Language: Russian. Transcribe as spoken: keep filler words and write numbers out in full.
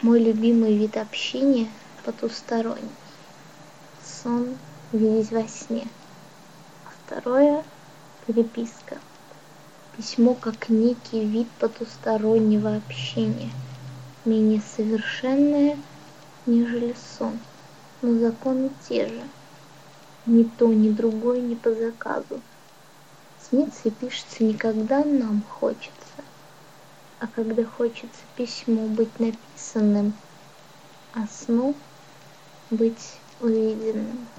Мой любимый вид общения потусторонний. Сон видеть во сне. А второе — переписка. Письмо как некий вид потустороннего общения, менее совершенное, нежели сон, но законы те же. Ни то, ни другое не по заказу. Снится и пишется не когда нам хочется, а когда хочется письму быть написанным, а сну быть увиденным.